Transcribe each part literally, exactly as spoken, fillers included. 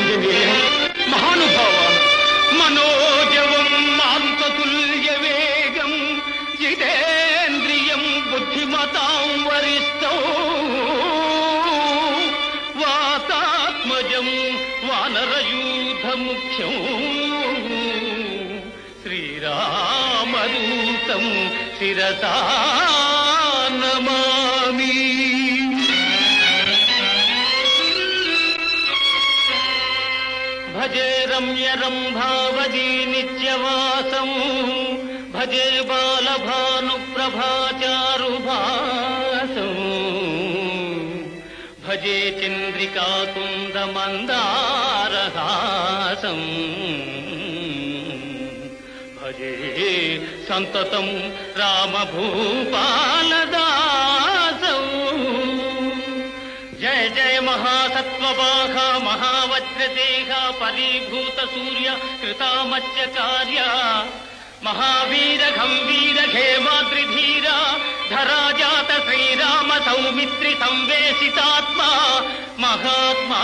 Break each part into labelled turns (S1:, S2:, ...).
S1: ఆంజనేయ మహానుభావ మనోజవం మాంతతుల్య వేగం జితేంద్రియం బుద్ధిమతాం వరిష్టం వాతాత్మజం వానరయూథ ముఖ్యం శ్రీరామదూతం శిరసా నమామి. భజే రమ్యరంభావజీ నిత్యవాసం భజే బాలభానుప్రభాచారుభాసం భజే చంద్రికాకుందమందారహాసం భజే సంతతం రామభూపాలదాసం. జయ జయ మహాసత్వవాహ మహావజ్రదేహ పరీభూత సూర్య కృతామత్యకార్య మహావీర గంభీర హేమాద్రిధీర ధరాజాత శ్రీరామ సౌమిత్రి సంవేశితాత్మ మహాత్మా.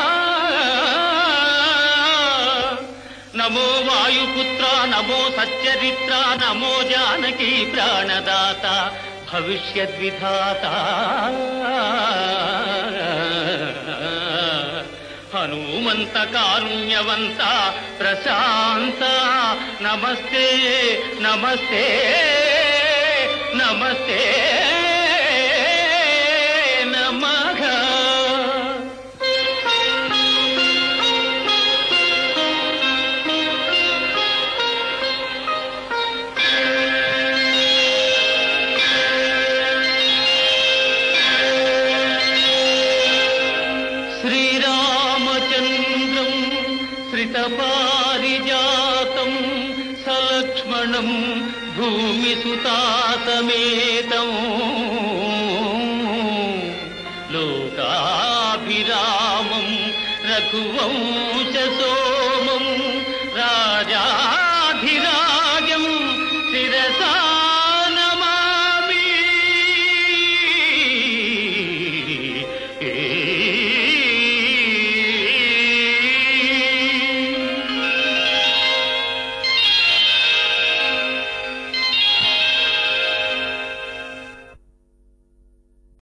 S1: నమో వాయుపుత్ర నమో సచ్చరిత్ర నమో జానకీ ప్రాణదాత భవిష్యద్విధాత హనుమంత కారుణ్యవంత ప్రశాంత నమస్తే నమస్తే నమస్తే నమః. శ్రీరామచంద్రం శ్రితపారిజాతం సలక్ష్మణం భూమిసుతాసమేతం లోకాభిరామం రఘువంశసో